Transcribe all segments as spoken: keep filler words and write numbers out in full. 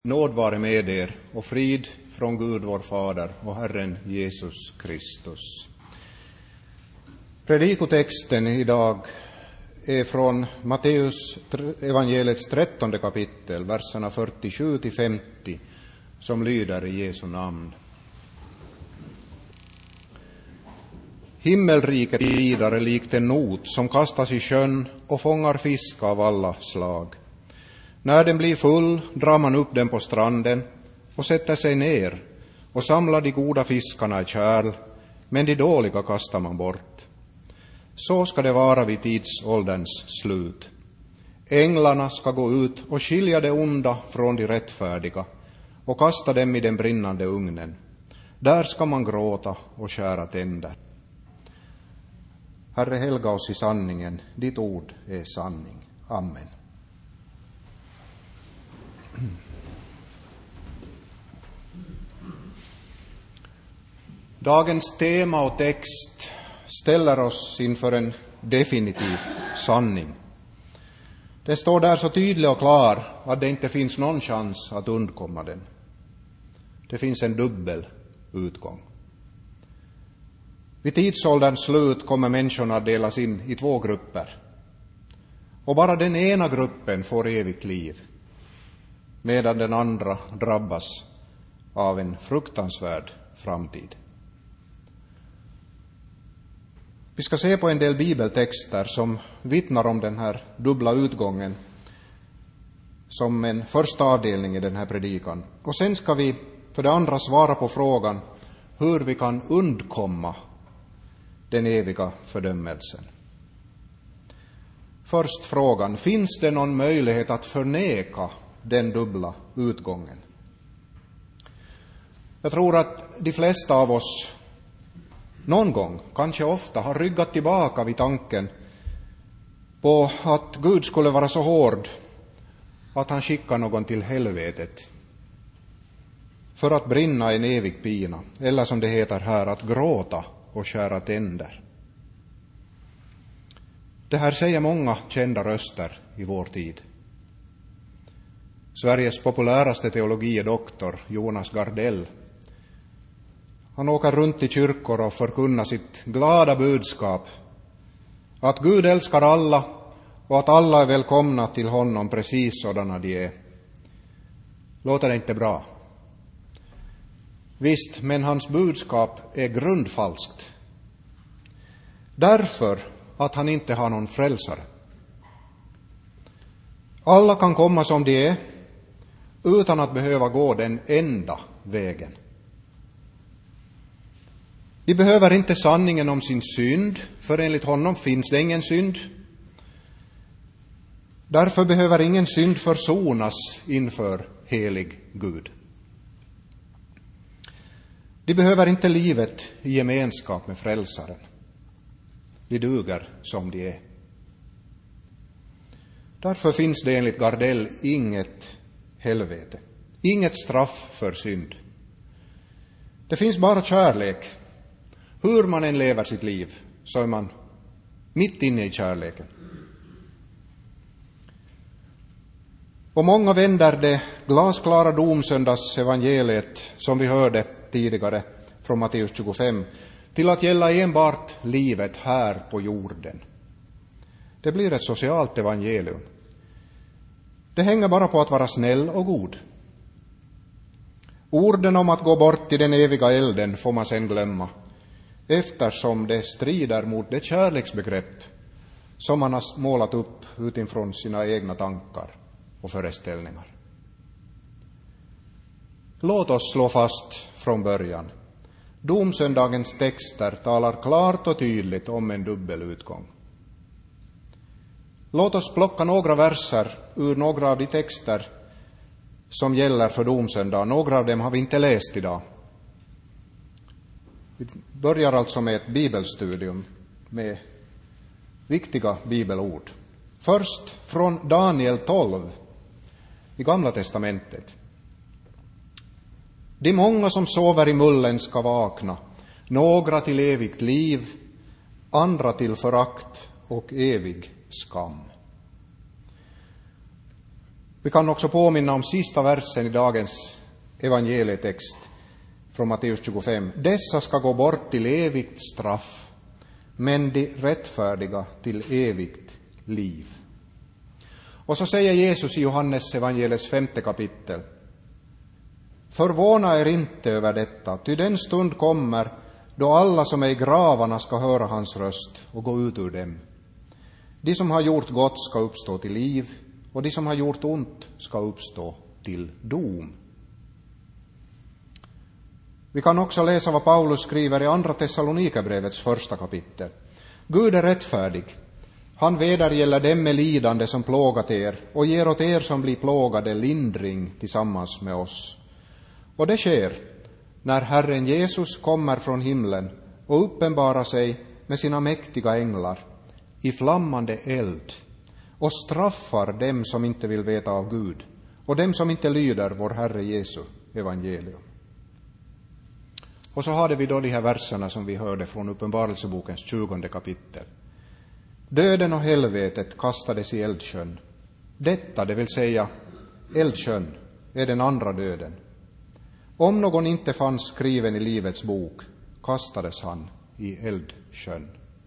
Nåd vare med er och frid från Gud vår Fader och Herren Jesus Kristus. Predikotexten idag är från Matteus evangeliets trettonde kapitel, verserna fyrtiosju till femtio, som lyder i Jesu namn. Himmelriket vidare likt en not som kastas i sjön och fångar fisk av alla slag. När den blir full drar man upp den på stranden och sätter sig ner och samlar de goda fiskarna i kärl, men de dåliga kastar man bort. Så ska det vara vid tidsålderns slut. Änglarna ska gå ut och skilja det onda från de rättfärdiga och kasta dem i den brinnande ugnen. Där ska man gråta och skära tänder. Herre, helga oss i sanningen, ditt ord är sanning. Amen. Dagens tema och text ställer oss inför en definitiv sanning. Det står där så tydligt och klar att det inte finns någon chans att undkomma den. Det finns en dubbel utgång. Vid tidsålderns slut kommer människorna att delas in i två grupper. Och bara den ena gruppen får evigt liv, medan den andra drabbas av en fruktansvärd framtid. Vi ska se på en del bibeltexter som vittnar om den här dubbla utgången som en första avdelning i den här predikan. Och sen ska vi för det andra svara på frågan hur vi kan undkomma den eviga fördömelsen. Först frågan, finns det någon möjlighet att förneka den dubbla utgången? Jag tror att de flesta av oss någon gång, kanske ofta, har ryggat tillbaka vid tanken på att Gud skulle vara så hård att han skickar någon till helvetet för att brinna en evig pina, eller som det heter här, att gråta och skära tänder. Det här säger många kända röster i vår tid. Sveriges populäraste teologidoktor Jonas Gardell, han åker runt i kyrkor och förkunnar sitt glada budskap att Gud älskar alla och att alla är välkomna till honom precis sådana de är. Låter det inte bra? Visst, men hans budskap är grundfalskt. Därför att han inte har någon frälsare. Alla kan komma som de är utan att behöva gå den enda vägen. De behöver inte sanningen om sin synd, för enligt honom finns det ingen synd. Därför behöver ingen synd försonas inför helig Gud. De behöver inte livet i gemenskap med frälsaren. De duger som de är. Därför finns det enligt Gardell inget helvete, inget straff för synd. Det finns bara kärlek. Hur man än lever sitt liv så är man mitt inne i kärleken. Och många vänder det glasklara domsöndags evangeliet som vi hörde tidigare från Matteus tjugofem till att gälla enbart livet här på jorden. Det blir ett socialt evangelium. Det hänger bara på att vara snäll och god. Orden om att gå bort i den eviga elden får man sen glömma, eftersom det strider mot det kärleksbegrepp som man har målat upp utifrån sina egna tankar och föreställningar. Låt oss slå fast från början. Domsöndagens texter talar klart och tydligt om en dubbel utgång. Låt oss plocka några verser ur några av de texter som gäller för domsöndag. Några av dem har vi inte läst idag. Vi börjar alltså med ett bibelstudium med viktiga bibelord. Först från Daniel tolv i Gamla testamentet. De många som sover i mullen ska vakna, några till evigt liv, andra till förakt och evig skam. Vi kan också påminna om sista versen i dagens evangelietext från Matteus tjugofem. Dessa ska gå bort till evigt straff, men de rättfärdiga till evigt liv. Och så säger Jesus i Johannes evangeliets femte kapitel: förvåna er inte över detta, ty den stund kommer då alla som är i gravarna ska höra hans röst och gå ut ur dem. De som har gjort gott ska uppstå till liv, och de som har gjort ont ska uppstå till dom. Vi kan också läsa vad Paulus skriver i andra Thessalonikerbrevets första kapitel. Gud är rättfärdig. Han vedergäller dem med lidande som plågat er och ger åt er som blir plågade lindring tillsammans med oss. Och det sker när Herren Jesus kommer från himlen och uppenbarar sig med sina mäktiga änglar i flammande eld och straffar dem som inte vill veta av Gud och dem som inte lyder vår Herre Jesu evangelium. Och så hade vi då de här verserna som vi hörde från Uppenbarelsebokens tjugonde kapitel. Döden och helvetet kastades i eldsjön. Detta, det vill säga eldsjön, är den andra döden. Om någon inte fanns skriven i livets bok kastades han i eldsjön.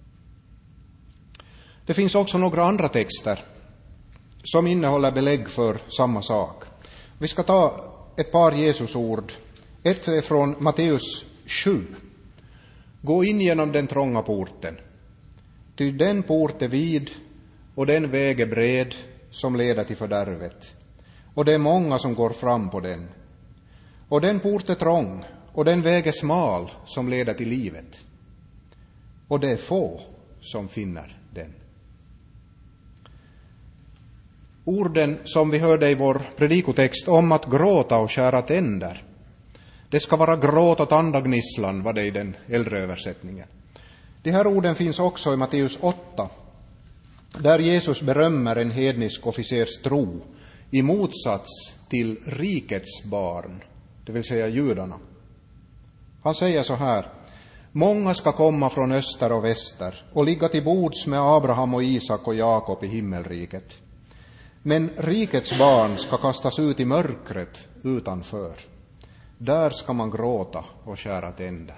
Det finns också några andra texter som innehåller belägg för samma sak. Vi ska ta ett par Jesusord. Ett är från Matteus sju. Gå in genom den trånga porten. Ty den port är vid och den väg är bred som leder till fördärvet. Och det är många som går fram på den. Och den port är trång och den väg är smal som leder till livet. Och det är få som finner den. Orden som vi hörde i vår predikotext om att gråta och skära tänder. Det ska vara gråt och tandagnisslan, var det i den äldre översättningen. De här orden finns också i Matteus åtta, där Jesus berömmer en hednisk officers tro i motsats till rikets barn, det vill säga judarna. Han säger så här: många ska komma från öster och väster och ligga till bords med Abraham och Isak och Jakob i himmelriket. Men rikets barn ska kastas ut i mörkret utanför. Där ska man gråta och skära tänder.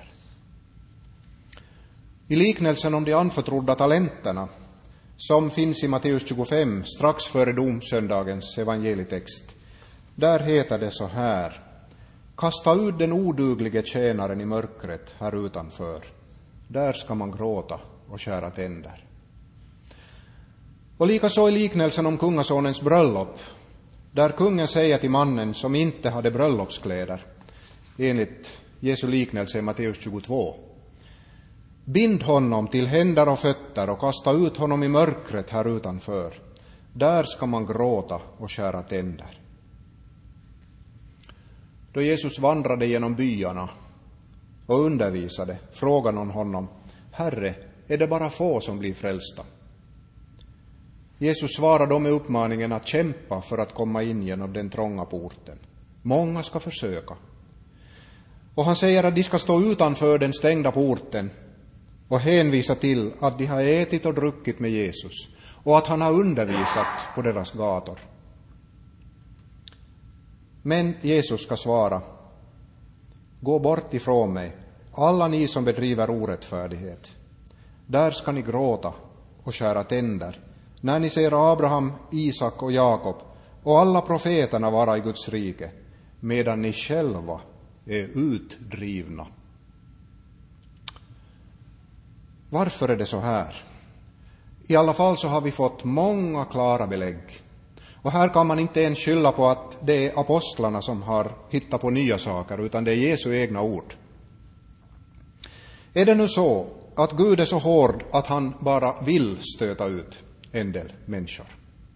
I liknelsen om de anförtrodda talenterna, som finns i Matteus tjugofem strax före domsöndagens evangelietext, där heter det så här: kasta ut den oduglige tjänaren i mörkret här utanför. Där ska man gråta och skära tänder. Och likaså i liknelsen om kungasonens bröllop, där kungen säger till mannen som inte hade bröllopskläder, enligt Jesu liknelse i Matteus tjugotvå: bind honom till händer och fötter och kasta ut honom i mörkret här utanför. Där ska man gråta och skära tänder. Då Jesus vandrade genom byarna och undervisade, frågade någon honom: Herre, är det bara få som blir frälsta? Jesus svarade dem med uppmaningen att kämpa för att komma in genom den trånga porten. Många ska försöka. Och han säger att de ska stå utanför den stängda porten och hänvisa till att de har ätit och druckit med Jesus och att han har undervisat på deras gator. Men Jesus ska svara: gå bort ifrån mig, alla ni som bedriver orättfärdighet. Där ska ni gråta och skära tänder när ni ser Abraham, Isak och Jakob och alla profeterna vara i Guds rike, medan ni själva är utdrivna. Varför är det så här? I alla fall så har vi fått många klara belägg. Och här kan man inte ens skylla på att det är apostlarna som har hittat på nya saker, utan det är Jesu egna ord. Är det nu så att Gud är så hård att han bara vill stöta ut en del människor?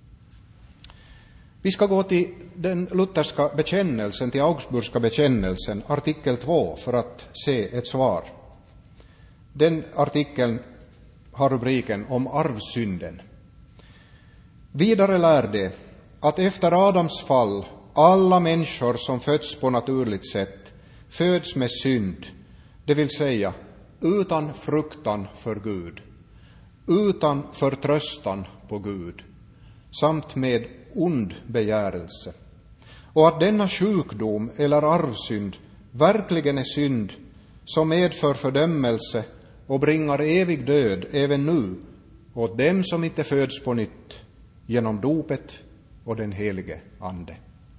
Vi ska gå till den lutherska bekännelsen, till Augsburgska bekännelsen, artikel två, för att se ett svar. Den artikeln har rubriken om arvsynden. Vidare lär det att efter Adams fall alla människor som föds på naturligt sätt föds med synd, det vill säga utan fruktan för Gud, utan förtröstan på Gud, samt med ond begärelse, och att denna sjukdom eller arvsynd verkligen är synd som medför fördömelse och bringar evig död även nu åt dem som inte föds på nytt genom dopet och den helige ande.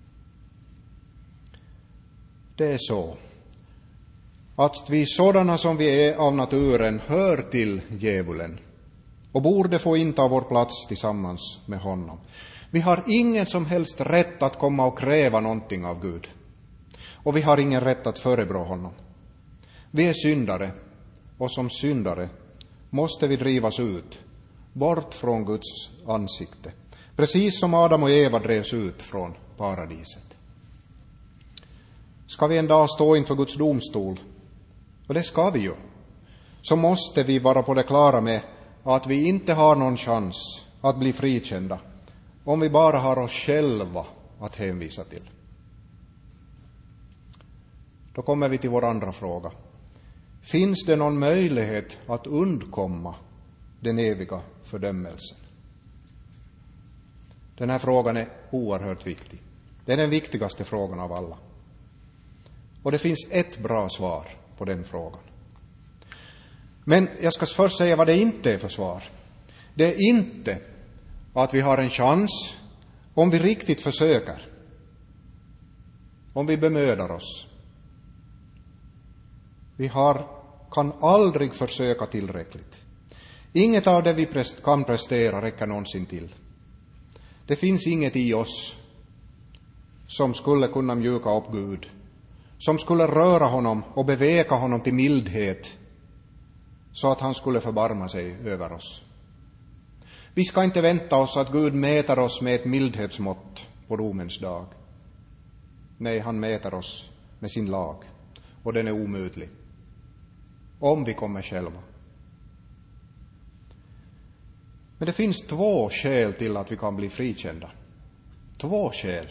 Det är så att vi sådana som vi är av naturen hör till djävulen och borde få inta vår plats tillsammans med honom. Vi har ingen som helst rätt att komma och kräva någonting av Gud. Och vi har ingen rätt att förebrå honom. Vi är syndare, och som syndare måste vi drivas ut, bort från Guds ansikte. Precis som Adam och Eva drevs ut från paradiset. Ska vi en dag stå inför Guds domstol, och det ska vi ju, så måste vi vara på det klara med att vi inte har någon chans att bli frikända om vi bara har oss själva att hänvisa till. Då kommer vi till vår andra fråga. Finns det någon möjlighet att undkomma den eviga fördömelsen? Den här frågan är oerhört viktig. Det är den viktigaste frågan av alla. Och det finns ett bra svar på den frågan. Men jag ska först säga vad det inte är för svar. Det är inte att vi har en chans om vi riktigt försöker. Om vi bemödar oss. Vi har, kan aldrig försöka tillräckligt. Inget av det vi prest, kan prestera räcker någonsin till. Det finns inget i oss som skulle kunna mjuka upp Gud, som skulle röra honom och beveka honom till mildhet så att han skulle förbarma sig över oss. Vi ska inte vänta oss att Gud mäter oss med ett mildhetsmått på domens dag. Nej, han mäter oss med sin lag, och den är omöjlig om vi kommer själva. Men det finns två skäl till att vi kan bli frikända. Två skäl.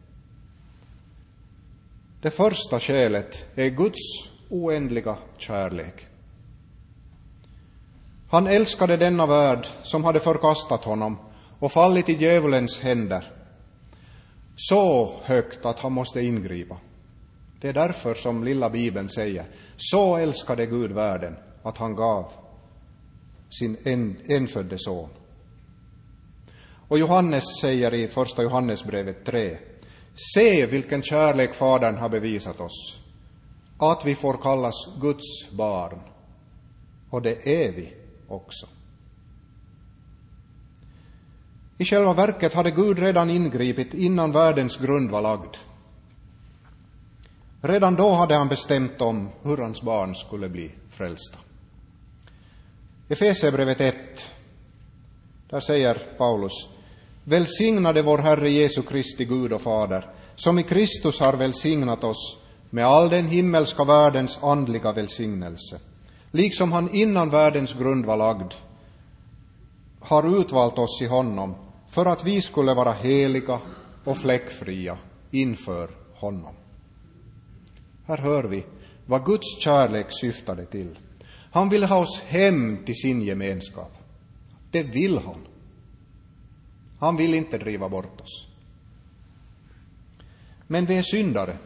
Det första skälet är Guds oändliga kärlek. Han älskade denna värld som hade förkastat honom och fallit i djävulens händer så högt att han måste ingripa. Det är därför som lilla Bibeln säger: så älskade Gud världen att han gav sin en, enfödde son. Och Johannes säger i första Johannesbrevet tre: se vilken kärlek Fadern har bevisat oss, att vi får kallas Guds barn, och det är vi också. I själva verket hade Gud redan ingripit innan världens grund var lagd. Redan då hade han bestämt om hur hans barn skulle bli frälsta. Efesierbrevet ett, där säger Paulus: välsignade vår Herre Jesu Kristi Gud och Fader, som i Kristus har välsignat oss med all den himmelska världens andliga välsignelse, liksom han innan världens grund var lagd har utvalt oss i honom för att vi skulle vara heliga och fläckfria inför honom. Här hör vi vad Guds kärlek syftade till. Han vill ha oss hem till sin gemenskap. Det vill han. Han vill inte driva bort oss. Men vi är syndare.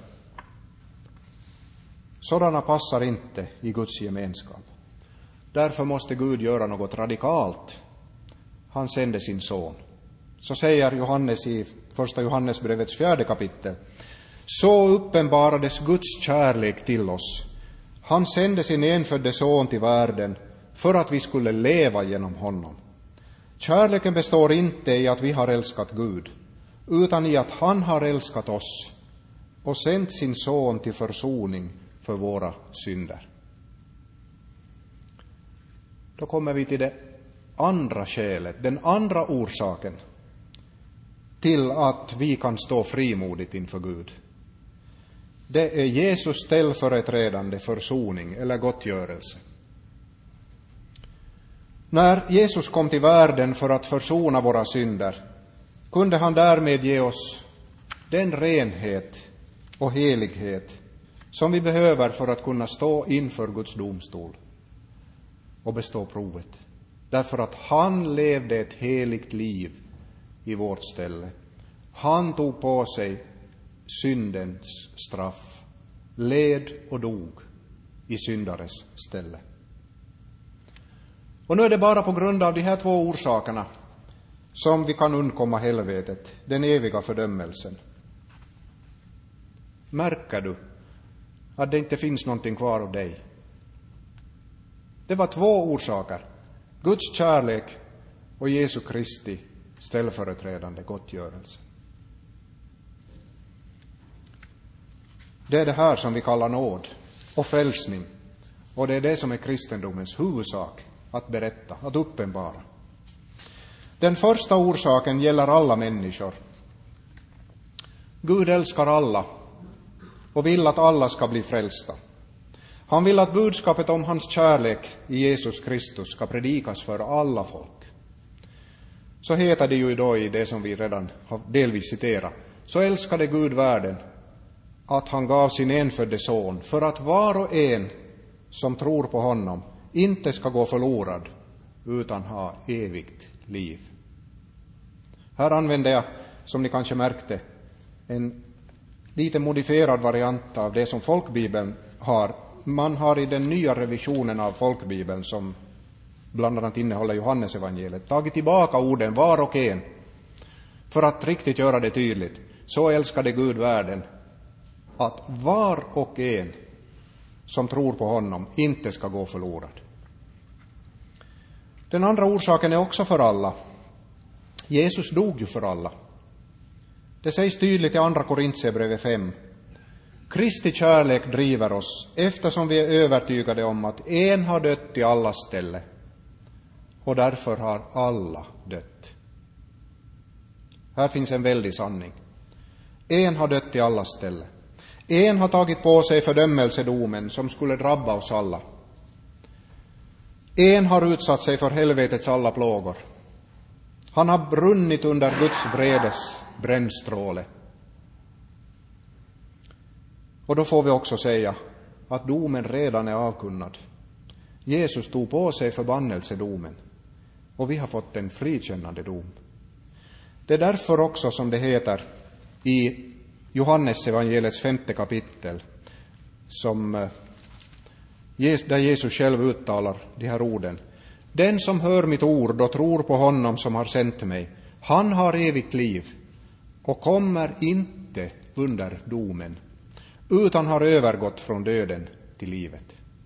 Sådana passar inte i Guds gemenskap. Därför måste Gud göra något radikalt. Han sände sin son. Så säger Johannes i första Johannesbrevets fjärde kapitel: så uppenbarades Guds kärlek till oss. Han sände sin enfödde son till världen för att vi skulle leva genom honom. Kärleken består inte i att vi har älskat Gud, utan i att han har älskat oss och sänt sin son till försoning för våra synder. Då kommer vi till det andra skälet, den andra orsaken till att vi kan stå frimodigt inför Gud. Det är Jesus ställföreträdande försoning eller gottgörelse. När Jesus kom till världen för att försona våra synder, kunde han därmed ge oss den renhet och helighet som vi behöver för att kunna stå inför Guds domstol och bestå provet. Därför att han levde ett heligt liv i vårt ställe. Han tog på sig syndens straff, led och dog i syndares ställe. Och nu är det bara på grund av de här två orsakerna som vi kan undkomma helvetet, den eviga fördömelsen. Märker du att det inte finns någonting kvar av dig? Det var två orsaker. Guds kärlek och Jesu Kristi ställföreträdande gottgörelse. Det är det här som vi kallar nåd och frälsning. Och det är det som är kristendomens huvudsak att berätta, att uppenbara. Den första orsaken gäller alla människor. Gud älskar alla och vill att alla ska bli frälsta. Han vill att budskapet om hans kärlek i Jesus Kristus ska predikas för alla folk. Så heter det ju idag i det som vi redan har delvis citerat. Så älskade Gud världen att han gav sin enfödde son för att var och en som tror på honom inte ska gå förlorad utan ha evigt liv. Här använder jag, som ni kanske märkte, en lite modifierad variant av det som folkbibeln har. Man har i den nya revisionen av folkbibeln, som bland annat innehåller Johannes evangeliet, tagit tillbaka orden var och en för att riktigt göra det tydligt. Så älskade Gud världen att var och en som tror på honom inte ska gå förlorad. Den andra orsaken är också för alla. Jesus dog ju för alla. Det sägs tydligt i andra Korintierbrevet fem. Kristi kärlek driver oss eftersom vi är övertygade om att en har dött i allas ställe. Och därför har alla dött. Här finns en väldig sanning. En har dött i allas ställe. En har tagit på sig fördömelsedomen som skulle drabba oss alla. En har utsatt sig för helvetets alla plågor. Han har brunnit under Guds vredes brännstråle. Och då får vi också säga att domen redan är avkunnad. Jesus tog på sig förbannelsedomen och vi har fått en frikännande dom. Det är därför också som det heter i Johannes evangeliets femte kapitel, som, där Jesus själv uttalar de här orden. Den som hör mitt ord och tror på honom som har sänt mig, han har evigt liv och kommer inte under domen, utan har övergått från döden till livet.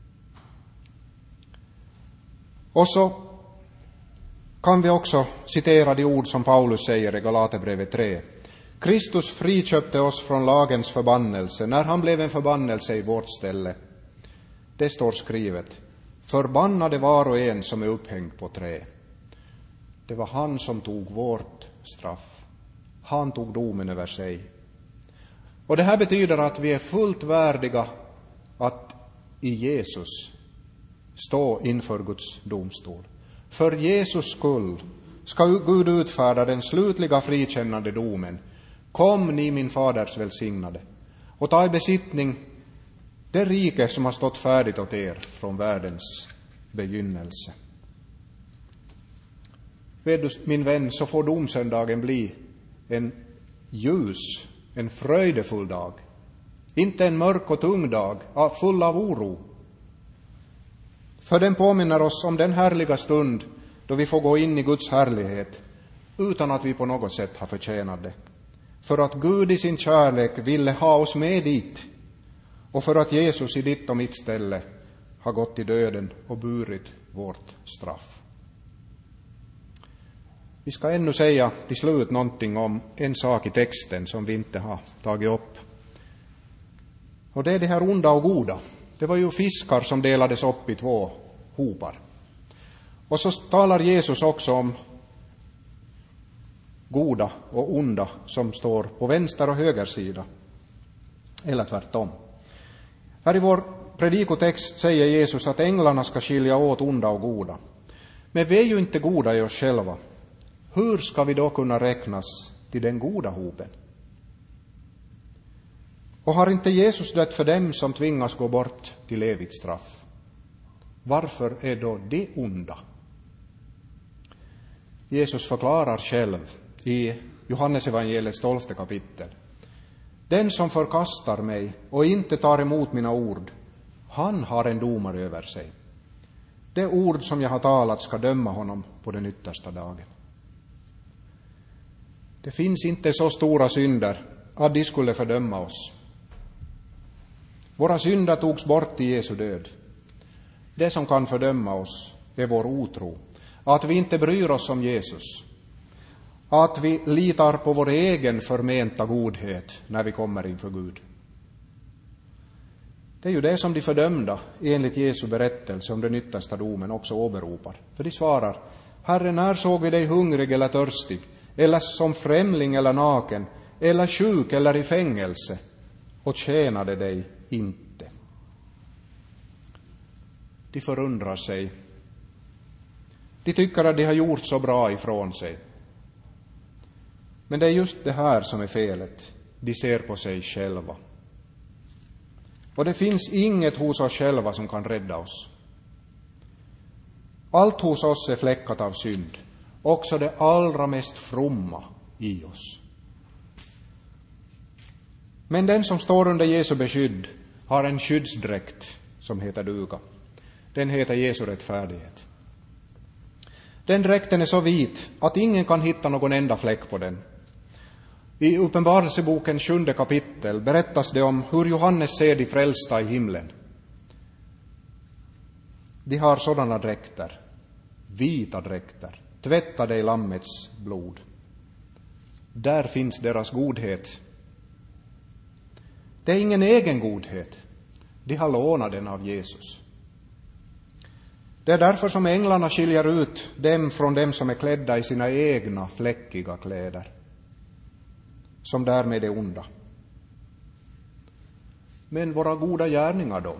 Och så kan vi också citera de ord som Paulus säger i Galaterbrevet tre. Kristus friköpte oss från lagens förbannelse när han blev en förbannelse i vårt ställe. Det står skrivet. Förbannade var och en som är upphängd på trä. Det var han som tog vårt straff. Han tog domen över sig. Och det här betyder att vi är fullt värdiga att i Jesus stå inför Guds domstol. För Jesus skull ska Gud utfärda den slutliga frikännande domen. Kom ni min faders välsignade och ta i besittning det rike som har stått färdigt åt er från världens begynnelse. Vet du, min vän, så får domsöndagen bli en ljus, en fröjdefull dag. Inte en mörk och tung dag, full av oro. För den påminner oss om den härliga stund då vi får gå in i Guds härlighet utan att vi på något sätt har förtjänat det. För att Gud i sin kärlek ville ha oss med dit och för att Jesus i ditt och mitt ställe har gått i döden och burit vårt straff. Vi ska ännu säga till slut någonting om en sak i texten som vi inte har tagit upp. Och det är det här onda och goda. Det var ju fiskar som delades upp i två hopar. Och så talar Jesus också om goda och onda som står på vänster och höger sida. Eller tvärtom. Här i vår predikotext säger Jesus att änglarna ska skilja åt onda och goda. Men vi är ju inte goda i oss själva. Hur ska vi då kunna räknas till den goda hopen? Och har inte Jesus dött för dem som tvingas gå bort till evigt straff? Varför är då det onda? Jesus förklarar själv i Johannes evangeliets tolfte kapitel. Den som förkastar mig och inte tar emot mina ord, han har en domare över sig. Det ord som jag har talat ska döma honom på den yttersta dagen. Det finns inte så stora synder att de skulle fördöma oss. Våra synder togs bort i Jesu död. Det som kan fördöma oss är vår otro, att vi inte bryr oss om Jesus, att vi litar på vår egen förmenta godhet när vi kommer inför Gud. Det är ju det som de fördömda enligt Jesu berättelse om den yttersta domen också åberopar. För de svarar: Herre, när såg vi dig hungrig eller törstig, eller som främling eller naken, eller sjuk eller i fängelse, och tjänade dig inte? De förundrar sig. De tycker att de har gjort så bra ifrån sig. Men det är just det här som är felet. De ser på sig själva. Och det finns inget hos oss själva som kan rädda oss. Allt hos oss är fläckat av synd, också det allra mest fromma i oss. Men den som står under Jesu beskydd har en skyddsdräkt som heter duga. Den heter Jesu rättfärdighet. Den dräkten är så vit att ingen kan hitta någon enda fläck på den. I Uppenbarelsebokens sjunde kapitel berättas det om hur Johannes ser de frälsta i himlen. De har sådana dräkter, vita dräkter, tvättade i lammets blod. Där finns deras godhet. Det är ingen egen godhet. De har lånat den av Jesus. Det är därför som änglarna skiljer ut dem från dem som är klädda i sina egna fläckiga kläder, som därmed är onda. Men våra goda gärningar då?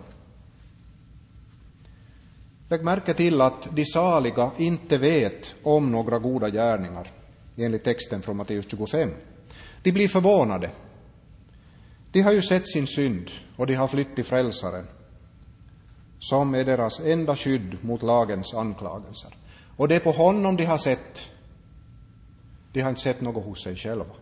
Lägg märke till att de saliga inte vet om några goda gärningar, enligt texten från Matteus tjugofem. De blir förvånade. De har ju sett sin synd och de har flytt till frälsaren, som är deras enda skydd mot lagens anklagelser. Och det är på honom de har sett. De har inte sett något hos sig själva.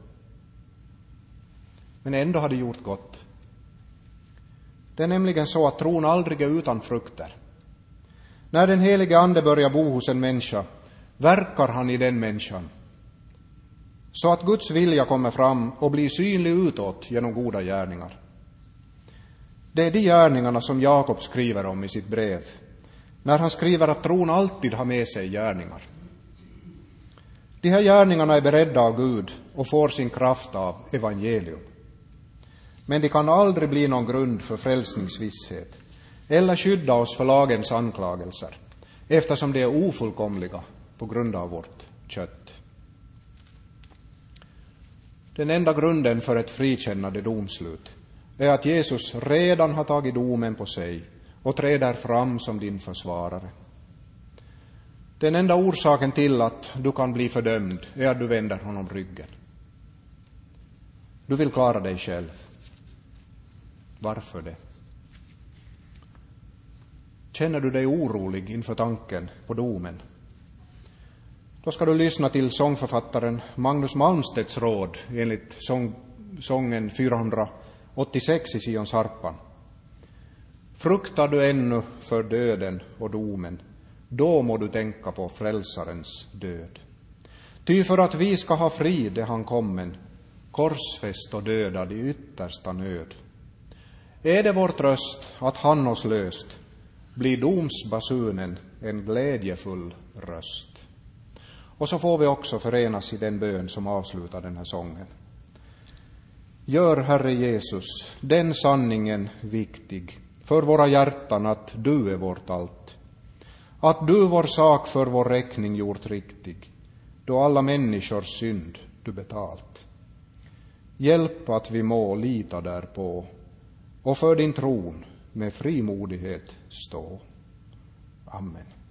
Men ändå har de gjort gott. Det är nämligen så att tron aldrig är utan frukter. När den helige ande börjar bo hos en människa, verkar han i den människan, så att Guds vilja kommer fram och blir synlig utåt genom goda gärningar. Det är de gärningarna som Jakob skriver om i sitt brev, när han skriver att tron alltid har med sig gärningar. De här gärningarna är beredda av Gud och får sin kraft av evangelium. Men de kan aldrig bli någon grund för frälsningsvisshet eller skydda oss för lagens anklagelser, eftersom de är ofullkomliga på grund av vårt kött. Den enda grunden för ett frikännande domslut är att Jesus redan har tagit domen på sig och träder fram som din försvarare. Den enda orsaken till att du kan bli fördömd är att du vänder honom ryggen. Du vill klara dig själv. Varför det? Känner du dig orolig inför tanken på domen? Då ska du lyssna till sångförfattaren Magnus Malmstedts råd enligt sång, sången fyrahundraåttiosex i Sions harpan. Fruktar du ännu för döden och domen, då må du tänka på frälsarens död. Ty för att vi ska ha frid är han kommen, korsfäst och dödad i yttersta nöd. Är det vår tröst att han oss löst, blir domsbasunen en glädjefull röst. Och så får vi också förenas i den bön som avslutar den här sången. Gör, Herre Jesus, den sanningen viktig för våra hjärtan att du är vårt allt. Att du vår sak för vår räkning gjort riktig, då alla människors synd du betalt. Hjälp att vi må lita därpå och för din tron med frimodighet stå. Amen.